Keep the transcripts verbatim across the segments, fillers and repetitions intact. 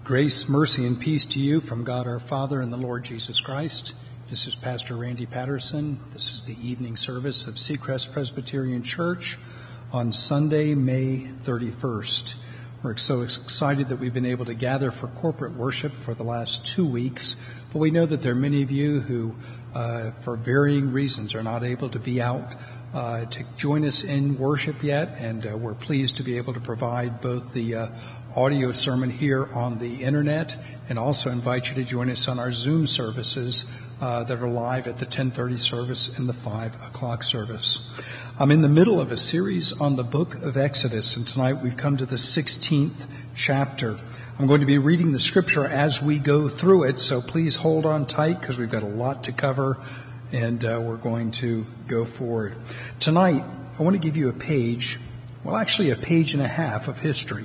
Grace, mercy, and peace to you from God our Father and the Lord Jesus Christ. This is Pastor Randy Patterson. This is the evening service of Seacrest Presbyterian Church on Sunday, May thirty-first. We're so excited that we've been able to gather for corporate worship for the last two weeks, but we know that there are many of you who, uh, for varying reasons, are not able to be out uh, to join us in worship yet, and uh, we're pleased to be able to provide both the uh, audio sermon here on the internet and also invite you to join us on our Zoom services uh, that are live at the ten thirty service and the five o'clock service. I'm in the middle of a series on the book of Exodus, and tonight we've come to the sixteenth chapter. I'm going to be reading the scripture as we go through it, so please hold on tight because we've got a lot to cover, and uh, we're going to go forward. Tonight, I want to give you a page, well actually a page and a half of history,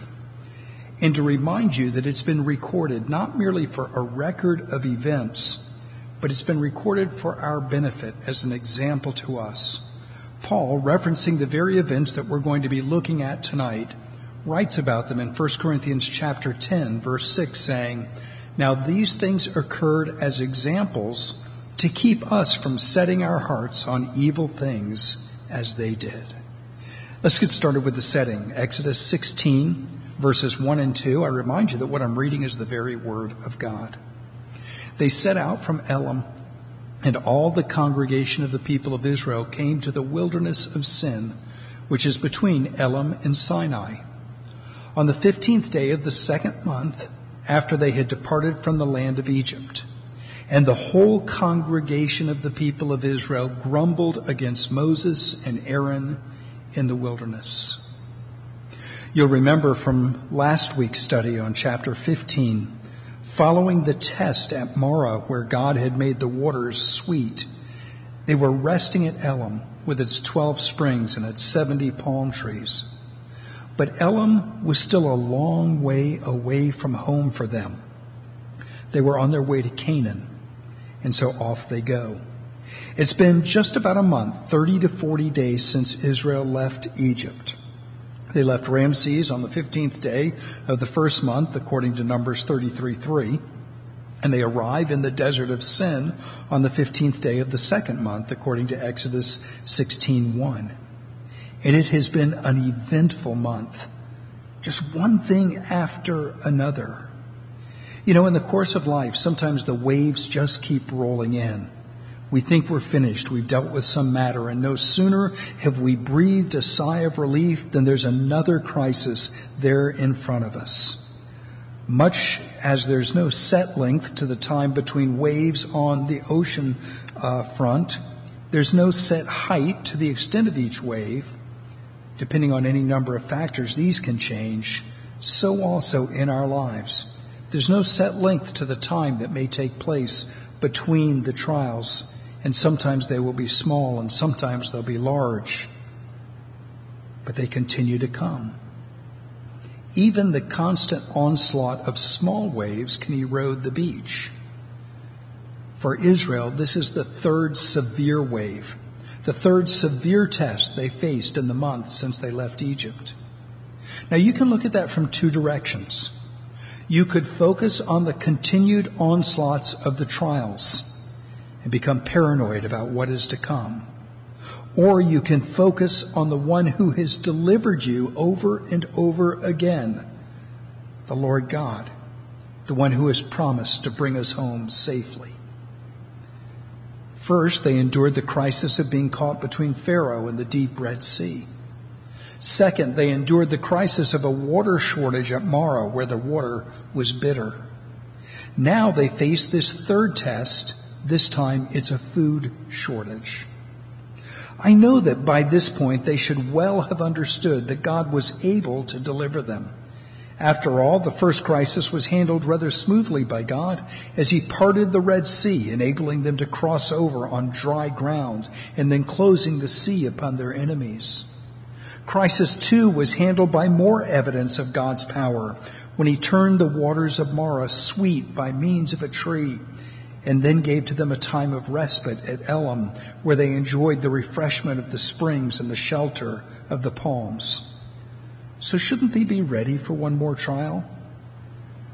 and to remind you that it's been recorded not merely for a record of events, but it's been recorded for our benefit as an example to us. Paul, referencing the very events that we're going to be looking at tonight, writes about them in First Corinthians chapter ten, verse six, saying, "Now these things occurred as examples to keep us from setting our hearts on evil things as they did." Let's get started with the setting. Exodus sixteen, verses one and two. I remind you that what I'm reading is the very word of God. They set out from Elim, and all the congregation of the people of Israel came to the wilderness of Sin, which is between Elim and Sinai. On the fifteenth day of the second month, after they had departed from the land of Egypt, and the whole congregation of the people of Israel grumbled against Moses and Aaron in the wilderness. You'll remember from last week's study on chapter fifteen, following the test at Marah where God had made the waters sweet, they were resting at Elim with its twelve springs and its seventy palm trees. But Elim was still a long way away from home for them. They were on their way to Canaan, and so off they go. It's been just about a month, thirty to forty days, since Israel left Egypt. They left Ramses on the fifteenth day of the first month, according to Numbers thirty-three three, and they arrive in the desert of Sin on the fifteenth day of the second month, according to Exodus sixteen one. And it has been an eventful month, just one thing after another. You know, in the course of life, sometimes the waves just keep rolling in. We think we're finished. We've dealt with some matter, and no sooner have we breathed a sigh of relief than there's another crisis there in front of us. Much as there's no set length to the time between waves on the ocean uh, front, there's no set height to the extent of each wave. Depending on any number of factors, these can change. So also in our lives. There's no set length to the time that may take place between the trials. And sometimes they will be small and sometimes they'll be large. But they continue to come. Even the constant onslaught of small waves can erode the beach. For Israel, this is the third severe wave, the third severe test they faced in the months since they left Egypt. Now you can look at that from two directions. You could focus on the continued onslaughts of the trials and become paranoid about what is to come. Or you can focus on the one who has delivered you over and over again, the Lord God, the one who has promised to bring us home safely. First, they endured the crisis of being caught between Pharaoh and the deep Red Sea. Second, they endured the crisis of a water shortage at Marah, where the water was bitter. Now they face this third test. This time it's a food shortage. I know that by this point they should well have understood that God was able to deliver them. After all, the first crisis was handled rather smoothly by God as he parted the Red Sea, enabling them to cross over on dry ground and then closing the sea upon their enemies. Crisis two was handled by more evidence of God's power when he turned the waters of Marah sweet by means of a tree and then gave to them a time of respite at Elim, where they enjoyed the refreshment of the springs and the shelter of the palms. So shouldn't they be ready for one more trial?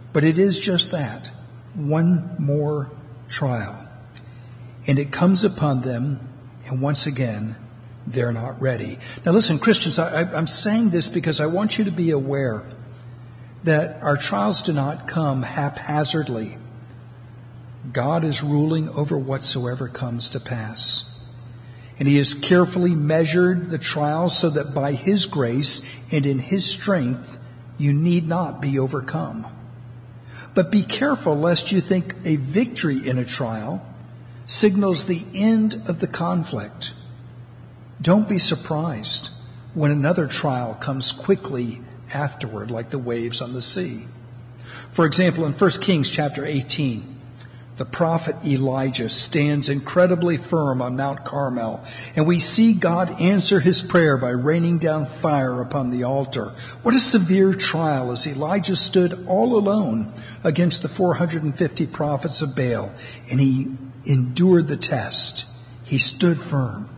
But it is just that, one more trial. And it comes upon them, and once again, they're not ready. Now listen, Christians, I, I'm saying this because I want you to be aware that our trials do not come haphazardly. God is ruling over whatsoever comes to pass. And he has carefully measured the trials so that by his grace and in his strength, you need not be overcome. But be careful lest you think a victory in a trial signals the end of the conflict. Don't be surprised when another trial comes quickly afterward, like the waves on the sea. For example, in First Kings chapter eighteen, the prophet Elijah stands incredibly firm on Mount Carmel, and we see God answer his prayer by raining down fire upon the altar. What a severe trial as Elijah stood all alone against the four hundred fifty prophets of Baal, and he endured the test. He stood firm.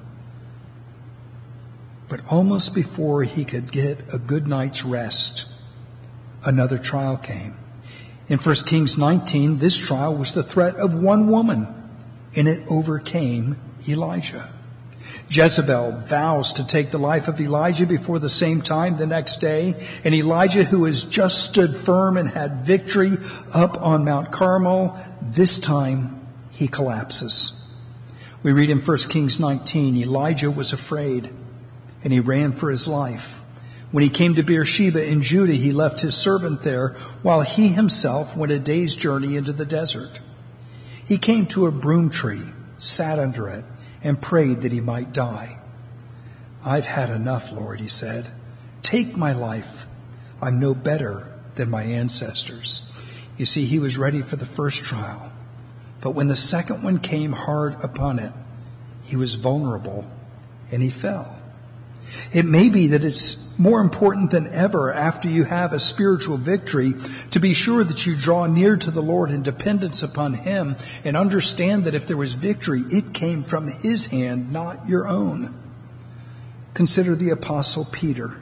But almost before he could get a good night's rest, another trial came. In First Kings nineteen, this trial was the threat of one woman, and it overcame Elijah. Jezebel vows to take the life of Elijah before the same time the next day, and Elijah, who has just stood firm and had victory up on Mount Carmel, this time he collapses. We read in First Kings nineteen, Elijah was afraid, and he ran for his life. When he came to Beersheba in Judah, he left his servant there, while he himself went a day's journey into the desert. He came to a broom tree, sat under it, and prayed that he might die. "I've had enough, Lord," he said. "Take my life. I'm no better than my ancestors." You see, he was ready for the first trial. But when the second one came hard upon it, he was vulnerable and he fell. It may be that it's more important than ever after you have a spiritual victory to be sure that you draw near to the Lord in dependence upon him and understand that if there was victory, it came from his hand, not your own. Consider the Apostle Peter.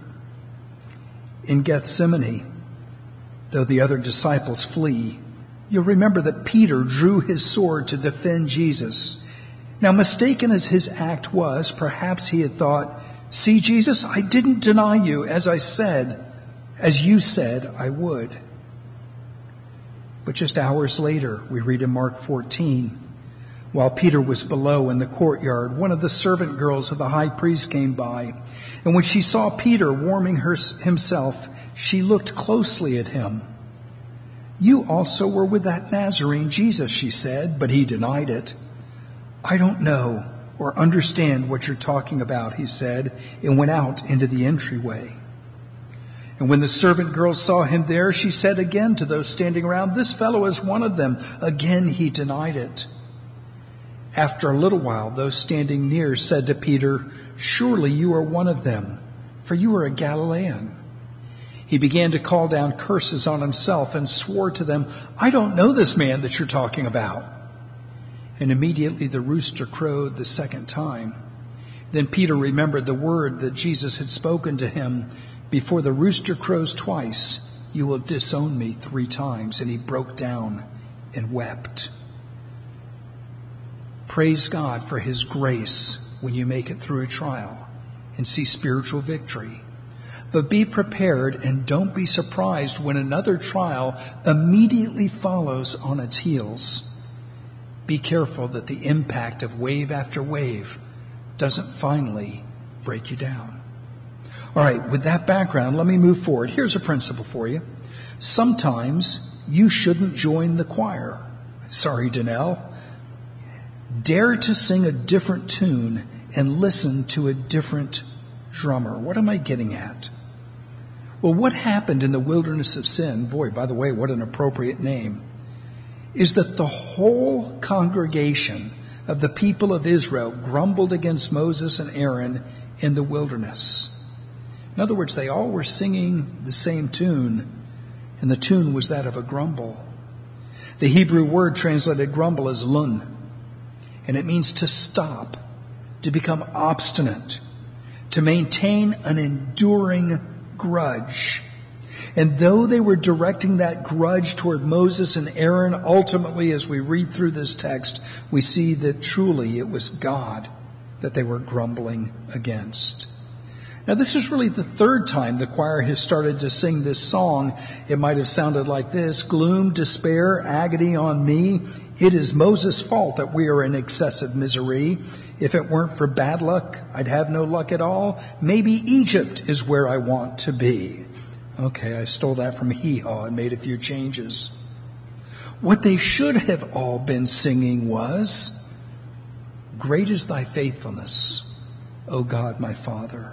In Gethsemane, though the other disciples flee, you'll remember that Peter drew his sword to defend Jesus. Now, mistaken as his act was, perhaps he had thought, "See, Jesus, I didn't deny you as I said, as you said I would." But just hours later, we read in Mark fourteen, while Peter was below in the courtyard, one of the servant girls of the high priest came by. And when she saw Peter warming her, himself, she looked closely at him. "You also were with that Nazarene Jesus," she said, but he denied it. "I don't know or understand what you're talking about," he said, and went out into the entryway. And when the servant girl saw him there, she said again to those standing around, "This fellow is one of them." Again he denied it. After a little while, those standing near said to Peter, "Surely you are one of them, for you are a Galilean." He began to call down curses on himself and swore to them, "I don't know this man that you're talking about." And immediately the rooster crowed the second time. Then Peter remembered the word that Jesus had spoken to him, "Before the rooster crows twice, you will disown me three times." And he broke down and wept. Praise God for his grace when you make it through a trial and see spiritual victory. But be prepared and don't be surprised when another trial immediately follows on its heels. Be careful that the impact of wave after wave doesn't finally break you down. All right, with that background, let me move forward. Here's a principle for you. Sometimes you shouldn't join the choir. Sorry, Danelle. Dare to sing a different tune and listen to a different drummer. What am I getting at? Well, what happened in the wilderness of sin, boy, by the way, what an appropriate name, is that the whole congregation of the people of Israel grumbled against Moses and Aaron in the wilderness. In other words, they all were singing the same tune, and the tune was that of a grumble. The Hebrew word translated grumble is lun, and it means to stop, to become obstinate, to maintain an enduring grudge. And though they were directing that grudge toward Moses and Aaron, ultimately, as we read through this text, we see that truly it was God that they were grumbling against. Now, this is really the third time the choir has started to sing this song. It might have sounded like this: gloom, despair, agony on me. It is Moses' fault that we are in excessive misery. If it weren't for bad luck, I'd have no luck at all. Maybe Egypt is where I want to be. Okay, I stole that from Hee Haw and made a few changes. What they should have all been singing was, great is thy faithfulness, O God, my Father.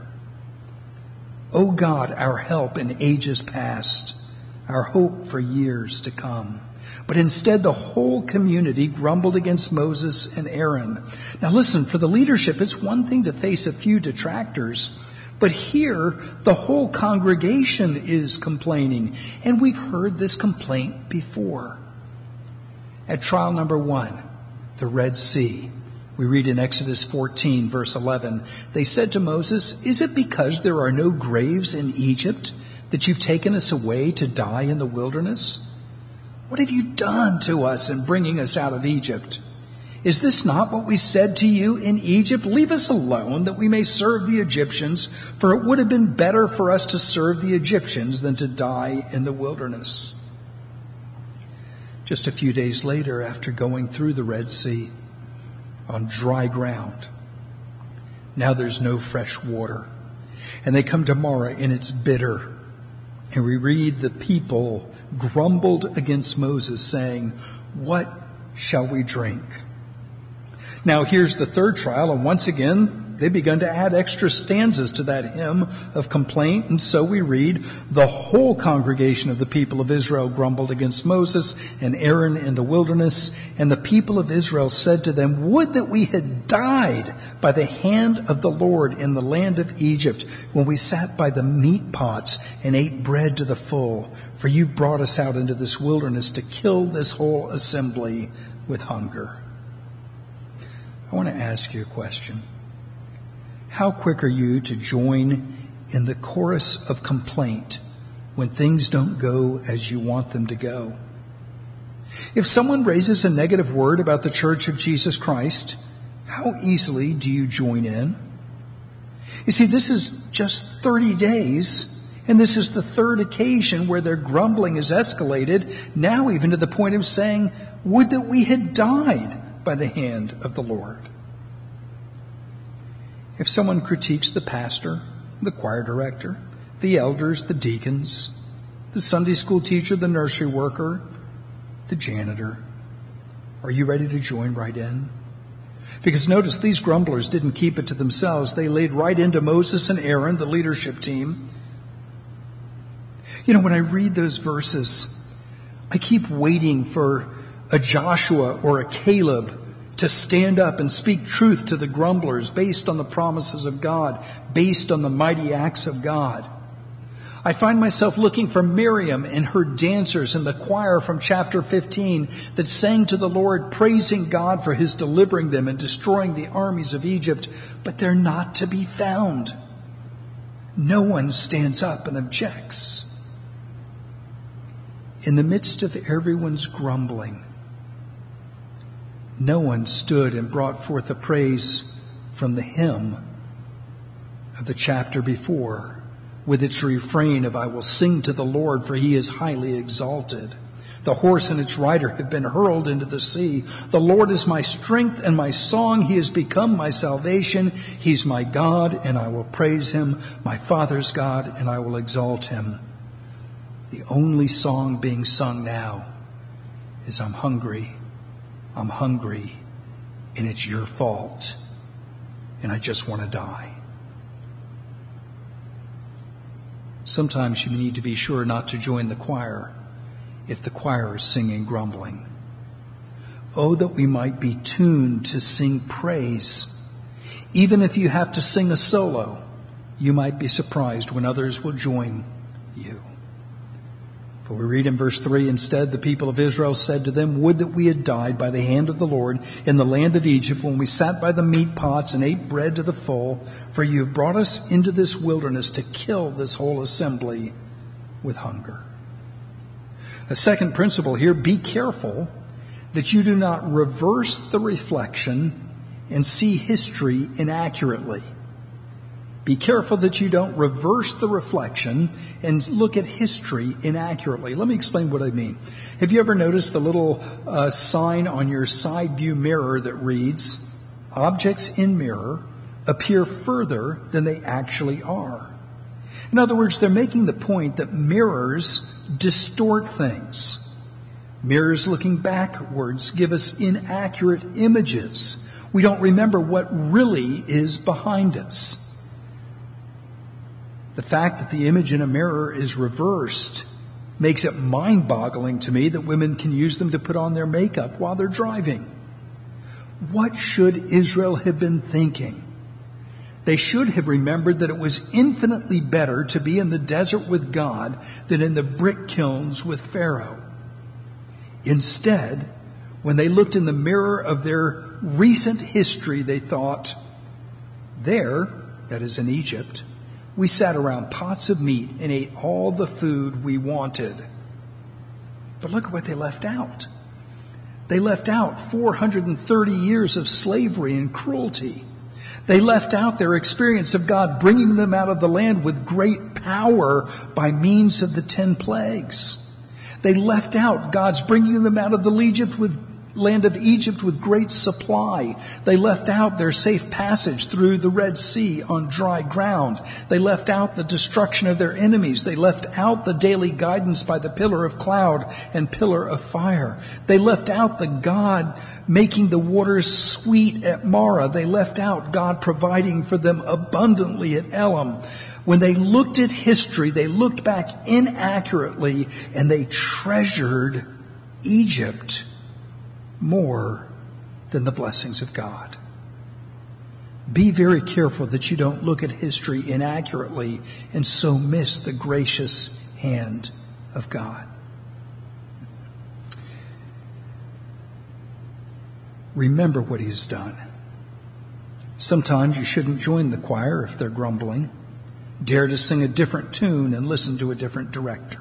O God, our help in ages past, our hope for years to come. But instead, the whole community grumbled against Moses and Aaron. Now listen, for the leadership, it's one thing to face a few detractors, but here, the whole congregation is complaining, and we've heard this complaint before. At trial number one, the Red Sea, we read in Exodus fourteen, verse eleven, they said to Moses, "Is it because there are no graves in Egypt that you've taken us away to die in the wilderness? What have you done to us in bringing us out of Egypt? Is this not what we said to you in Egypt? Leave us alone that we may serve the Egyptians, for it would have been better for us to serve the Egyptians than to die in the wilderness." Just a few days later, after going through the Red Sea on dry ground, now there's no fresh water. And they come to Marah, and it's bitter. And we read the people grumbled against Moses, saying, "What shall we drink?" Now here's the third trial, and once again, they begun to add extra stanzas to that hymn of complaint. And so we read, the whole congregation of the people of Israel grumbled against Moses and Aaron in the wilderness. And the people of Israel said to them, "Would that we had died by the hand of the Lord in the land of Egypt, when we sat by the meat pots and ate bread to the full. For you brought us out into this wilderness to kill this whole assembly with hunger." I want to ask you a question. How quick are you to join in the chorus of complaint when things don't go as you want them to go? If someone raises a negative word about the Church of Jesus Christ, how easily do you join in? You see, this is just thirty days, and this is the third occasion where their grumbling has escalated, now even to the point of saying, "Would that we had died by the hand of the Lord." If someone critiques the pastor, the choir director, the elders, the deacons, the Sunday school teacher, the nursery worker, the janitor, are you ready to join right in? Because notice, these grumblers didn't keep it to themselves. They laid right into Moses and Aaron, the leadership team. You know, when I read those verses, I keep waiting for a Joshua or a Caleb to stand up and speak truth to the grumblers based on the promises of God, based on the mighty acts of God. I find myself looking for Miriam and her dancers in the choir from chapter fifteen that sang to the Lord, praising God for his delivering them and destroying the armies of Egypt, but they're not to be found. No one stands up and objects. In the midst of everyone's grumbling, no one stood and brought forth a praise from the hymn of the chapter before, with its refrain of, "I will sing to the Lord, for he is highly exalted. The horse and its rider have been hurled into the sea. The Lord is my strength and my song. He has become my salvation. He's my God, and I will praise him, my Father's God, and I will exalt him." The only song being sung now is, "I'm hungry. I'm hungry, and it's your fault, and I just want to die." Sometimes you need to be sure not to join the choir if the choir is singing grumbling. Oh, that we might be tuned to sing praise. Even if you have to sing a solo, you might be surprised when others will join you. But we read in verse three, instead, the people of Israel said to them, "Would that we had died by the hand of the Lord in the land of Egypt, when we sat by the meat pots and ate bread to the full. For you have brought us into this wilderness to kill this whole assembly with hunger. A second principle here, be careful that you do not reverse the reflection and see history inaccurately. Be careful that you don't reverse the reflection and look at history inaccurately. Let me explain what I mean. Have you ever noticed the little uh, sign on your side view mirror that reads, "Objects in mirror appear further than they actually are"? In other words, they're making the point that mirrors distort things. Mirrors looking backwards give us inaccurate images. We don't remember what really is behind us. The fact that the image in a mirror is reversed makes it mind-boggling to me that women can use them to put on their makeup while they're driving. What should Israel have been thinking? They should have remembered that it was infinitely better to be in the desert with God than in the brick kilns with Pharaoh. Instead, when they looked in the mirror of their recent history, they thought, there, that is in Egypt, we sat around pots of meat and ate all the food we wanted. But look at what they left out. They left out four hundred thirty years of slavery and cruelty. They left out their experience of God bringing them out of the land with great power by means of the ten plagues. They left out God's bringing them out of the Egypt with land of Egypt with great supply. They left out their safe passage through the Red Sea on dry ground. They left out the destruction of their enemies. They left out the daily guidance by the pillar of cloud and pillar of fire. They left out the God making the waters sweet at Marah. They left out God providing for them abundantly at Elim. When they looked at history, they looked back inaccurately and they treasured Egypt more than the blessings of God. Be very careful that you don't look at history inaccurately and so miss the gracious hand of God. Remember what He has done. Sometimes you shouldn't join the choir if they're grumbling. Dare to sing a different tune and listen to a different director.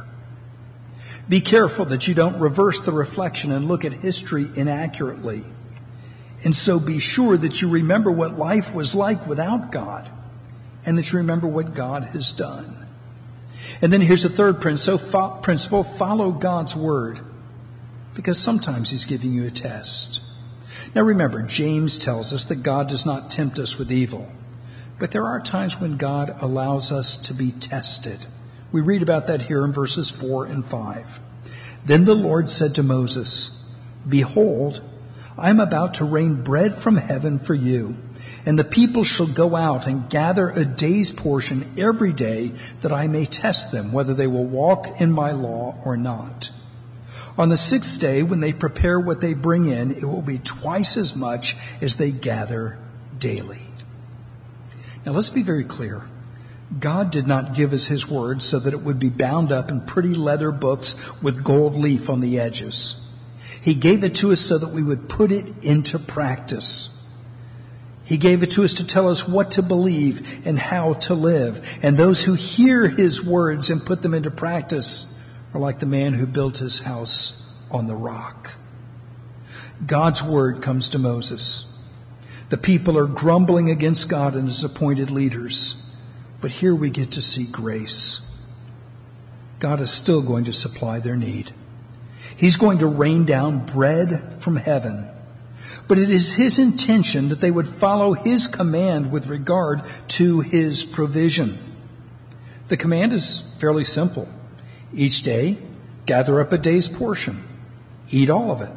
Be careful that you don't reverse the reflection and look at history inaccurately. And so be sure that you remember what life was like without God and that you remember what God has done. And then here's the third principle, follow God's word, because sometimes He's giving you a test. Now remember, James tells us that God does not tempt us with evil, but there are times when God allows us to be tested. We read about that here in verses four and five. Then the Lord said to Moses, "Behold, I am about to rain bread from heaven for you, and the people shall go out and gather a day's portion every day, that I may test them, whether they will walk in my law or not. On the sixth day, when they prepare what they bring in, it will be twice as much as they gather daily." Now let's be very clear. God did not give us His word so that it would be bound up in pretty leather books with gold leaf on the edges. He gave it to us so that we would put it into practice. He gave it to us to tell us what to believe and how to live. And those who hear His words and put them into practice are like the man who built his house on the rock. God's word comes to Moses. The people are grumbling against God and His appointed leaders. But here we get to see grace. God is still going to supply their need. He's going to rain down bread from heaven. But it is His intention that they would follow His command with regard to His provision. The command is fairly simple. Each day, gather up a day's portion. Eat all of it.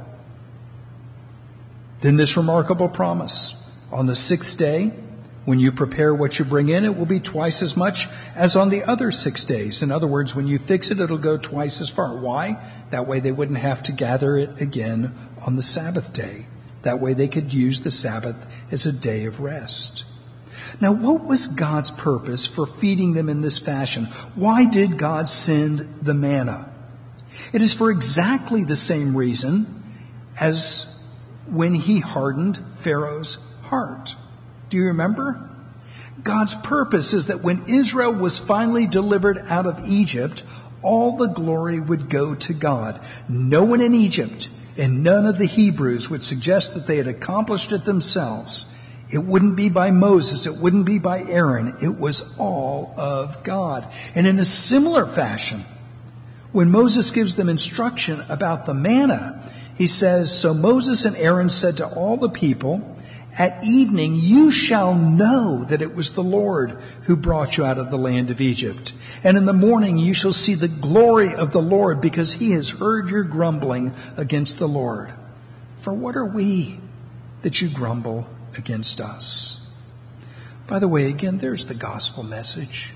Then this remarkable promise. On the sixth day, when you prepare what you bring in, it will be twice as much as on the other six days. In other words, when you fix it, it'll go twice as far. Why? That way they wouldn't have to gather it again on the Sabbath day. That way they could use the Sabbath as a day of rest. Now, what was God's purpose for feeding them in this fashion? Why did God send the manna? It is for exactly the same reason as when He hardened Pharaoh's heart. Do you remember? God's purpose is that when Israel was finally delivered out of Egypt, all the glory would go to God. No one in Egypt and none of the Hebrews would suggest that they had accomplished it themselves. It wouldn't be by Moses. It wouldn't be by Aaron. It was all of God. And in a similar fashion, when Moses gives them instruction about the manna, he says, "So Moses and Aaron said to all the people, 'At evening you shall know that it was the Lord who brought you out of the land of Egypt. And in the morning you shall see the glory of the Lord, because he has heard your grumbling against the Lord. For what are we that you grumble against us?'" By the way, again, there's the gospel message.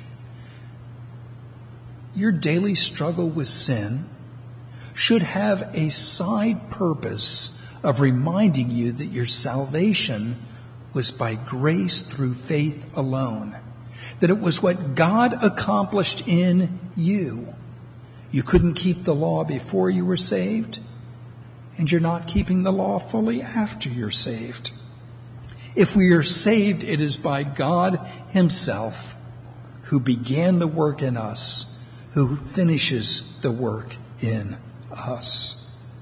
Your daily struggle with sin should have a side purpose of reminding you that your salvation was by grace through faith alone. That it was what God accomplished in you. You couldn't keep the law before you were saved, and you're not keeping the law fully after you're saved. If we are saved, it is by God himself, who began the work in us, who finishes the work in us.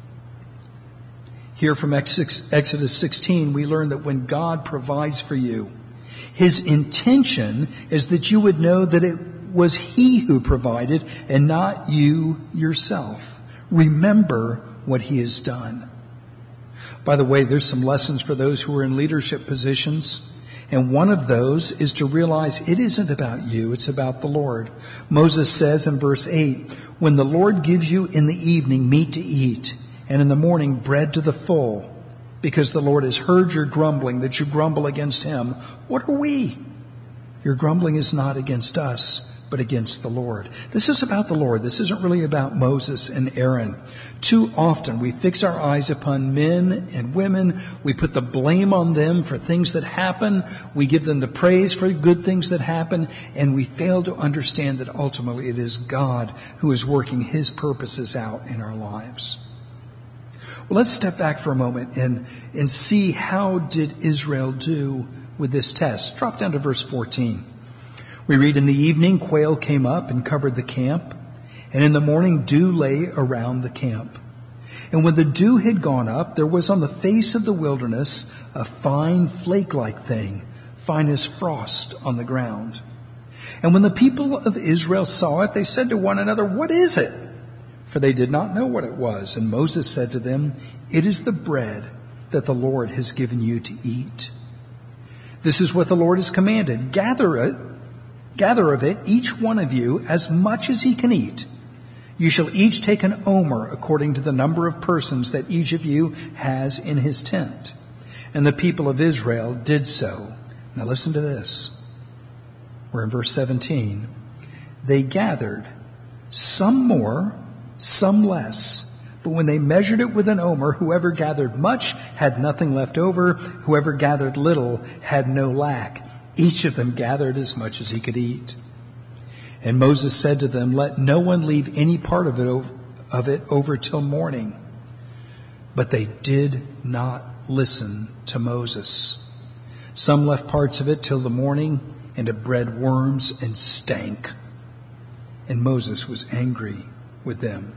Here from Exodus sixteen, we learn that when God provides for you, his intention is that you would know that it was he who provided and not you yourself. Remember what he has done. By the way, there's some lessons for those who are in leadership positions. And one of those is to realize it isn't about you, it's about the Lord. Moses says in verse eight, "When the Lord gives you in the evening meat to eat, and in the morning bread to the full, because the Lord has heard your grumbling, that you grumble against him, what are we? Your grumbling is not against us, but against the Lord." This is about the Lord. This isn't really about Moses and Aaron. Too often we fix our eyes upon men and women. We put the blame on them for things that happen. We give them the praise for good things that happen. And we fail to understand that ultimately it is God who is working his purposes out in our lives. Well, let's step back for a moment and, and see how did Israel do with this test. Drop down to verse fourteen. We read, "In the evening, quail came up and covered the camp, and in the morning dew lay around the camp. And when the dew had gone up, there was on the face of the wilderness a fine flake-like thing, fine as frost on the ground. And when the people of Israel saw it, they said to one another, 'What is it?' For they did not know what it was. And Moses said to them, 'It is the bread that the Lord has given you to eat. This is what the Lord has commanded. Gather it, gather of it, each one of you, as much as he can eat. You shall each take an omer according to the number of persons that each of you has in his tent.' And the people of Israel did so." Now listen to this. We're in verse seventeen. "They gathered, some more, some less. But when they measured it with an omer, whoever gathered much had nothing left over. Whoever gathered little had no lack. Each of them gathered as much as he could eat. And Moses said to them, 'Let no one leave any part of it over, of it over till morning.' But they did not listen to Moses. Some left parts of it till the morning, and it bred worms and stank. And Moses was angry with them."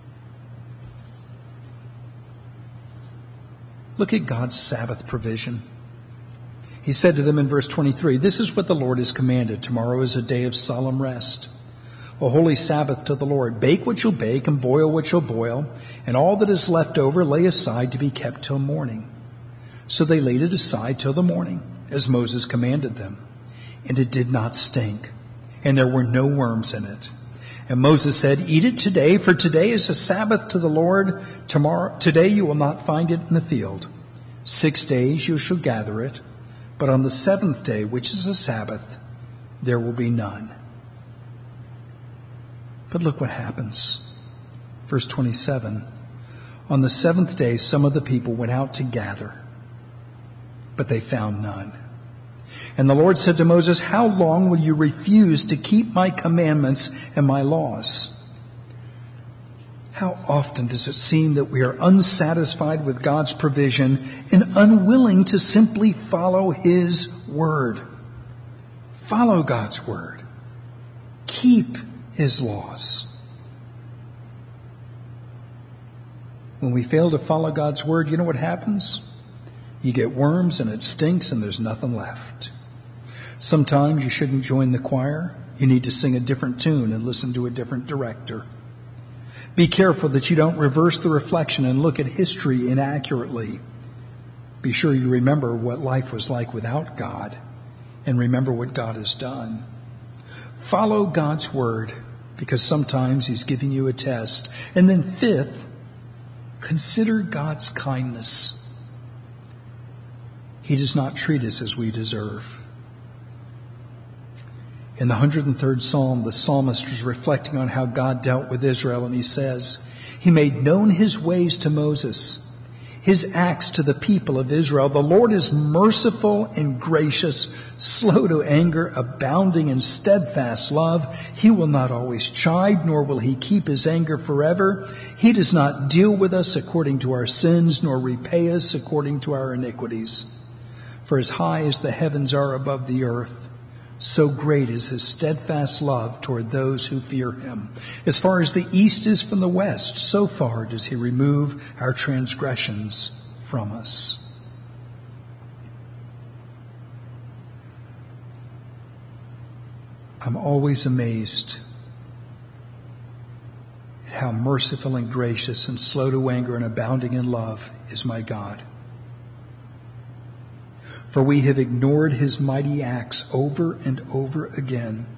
Look at God's Sabbath provision. He said to them in verse twenty-three, "This is what the Lord has commanded. Tomorrow is a day of solemn rest, a holy Sabbath to the Lord. Bake what you'll bake and boil what you'll boil, and all that is left over lay aside to be kept till morning." So they laid it aside till the morning, as Moses commanded them. And it did not stink, and there were no worms in it. And Moses said, "Eat it today, for today is a Sabbath to the Lord. Tomorrow, today you will not find it in the field. Six days you shall gather it, but on the seventh day, which is a Sabbath, there will be none." But look what happens. Verse twenty-seven. "On the seventh day, some of the people went out to gather, but they found none. And the Lord said to Moses, 'How long will you refuse to keep my commandments and my laws?'" How often does it seem that we are unsatisfied with God's provision and unwilling to simply follow his word? Follow God's word. Keep his laws. When we fail to follow God's word, you know what happens? You get worms and it stinks and there's nothing left. Sometimes you shouldn't join the choir. You need to sing a different tune and listen to a different director. Be careful that you don't reverse the reflection and look at history inaccurately. Be sure you remember what life was like without God and remember what God has done. Follow God's word because sometimes he's giving you a test. And then fifth, consider God's kindness. He does not treat us as we deserve. In the one hundred third Psalm, the psalmist is reflecting on how God dealt with Israel, and he says, he made known his ways to Moses, his acts to the people of Israel. The Lord is merciful and gracious, slow to anger, abounding in steadfast love. He will not always chide, nor will he keep his anger forever. He does not deal with us according to our sins, nor repay us according to our iniquities. For as high as the heavens are above the earth, so great is his steadfast love toward those who fear him. As far as the east is from the west, so far does he remove our transgressions from us. I'm always amazed at how merciful and gracious and slow to anger and abounding in love is my God. For we have ignored his mighty acts over and over again.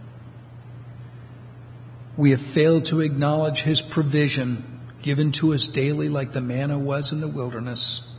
We have failed to acknowledge his provision given to us daily like the manna was in the wilderness.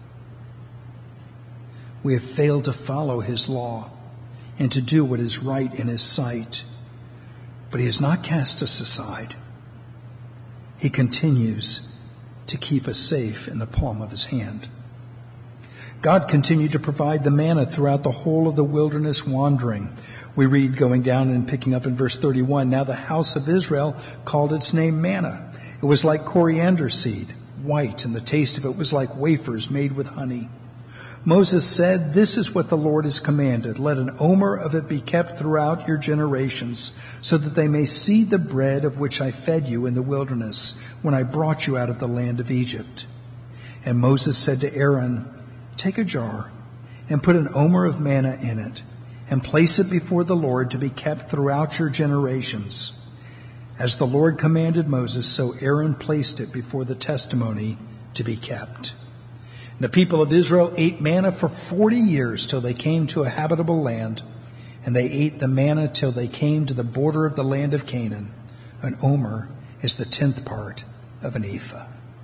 We have failed to follow his law and to do what is right in his sight. But he has not cast us aside. He continues to keep us safe in the palm of his hand. God continued to provide the manna throughout the whole of the wilderness wandering. We read going down and picking up in verse thirty-one, now the house of Israel called its name manna. It was like coriander seed, white, and the taste of it was like wafers made with honey. Moses said, this is what the Lord has commanded. Let an omer of it be kept throughout your generations, so that they may see the bread of which I fed you in the wilderness when I brought you out of the land of Egypt. And Moses said to Aaron, take a jar and put an omer of manna in it and place it before the Lord to be kept throughout your generations. As the Lord commanded Moses, so Aaron placed it before the testimony to be kept. And the people of Israel ate manna for forty years till they came to a habitable land, and they ate the manna till they came to the border of the land of Canaan. An omer is the tenth part of an ephah.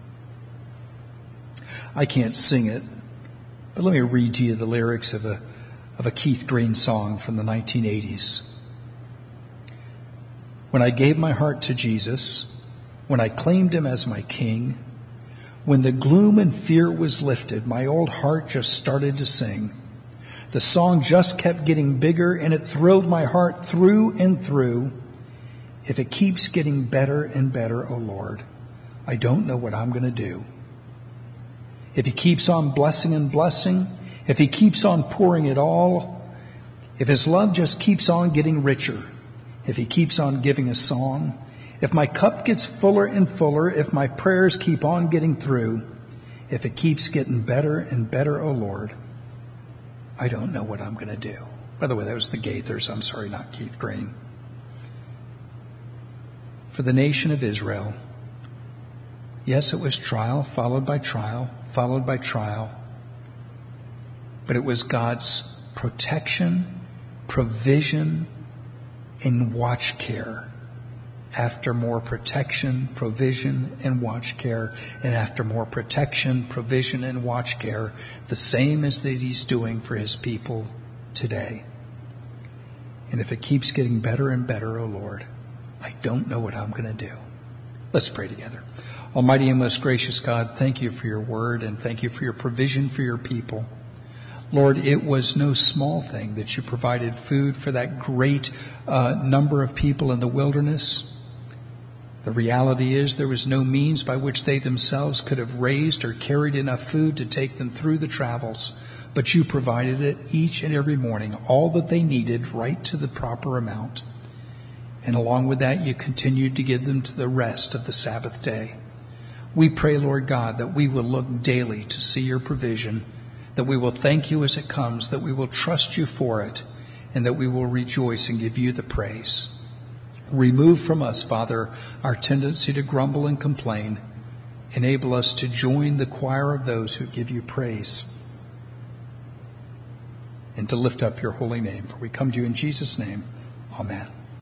I can't sing it, but let me read to you the lyrics of a of a Keith Green song from the nineteen eighties. When I gave my heart to Jesus, when I claimed him as my king, when the gloom and fear was lifted, my old heart just started to sing. The song just kept getting bigger and it thrilled my heart through and through. If it keeps getting better and better, oh Lord, I don't know what I'm going to do. If he keeps on blessing and blessing, if he keeps on pouring it all, if his love just keeps on getting richer, if he keeps on giving a song, if my cup gets fuller and fuller, if my prayers keep on getting through, if it keeps getting better and better, oh Lord, I don't know what I'm going to do. By the way, that was the Gaithers. I'm sorry, not Keith Green. For the nation of Israel, yes, it was trial followed by trial, followed by trial. But it was God's protection, provision, and watch care. After more protection, provision, and watch care, and after more protection, provision, and watch care, the same as that he's doing for his people today. And if it keeps getting better and better, oh Lord, I don't know what I'm going to do. Let's pray together. Almighty and most gracious God, thank you for your word and thank you for your provision for your people. Lord, it was no small thing that you provided food for that great uh, number of people in the wilderness. The reality is there was no means by which they themselves could have raised or carried enough food to take them through the travels, but you provided it each and every morning, all that they needed, right to the proper amount. And along with that, you continued to give them to the rest of the Sabbath day. We pray, Lord God, that we will look daily to see your provision, that we will thank you as it comes, that we will trust you for it, and that we will rejoice and give you the praise. Remove from us, Father, our tendency to grumble and complain. Enable us to join the choir of those who give you praise and to lift up your holy name. For we come to you in Jesus' name. Amen.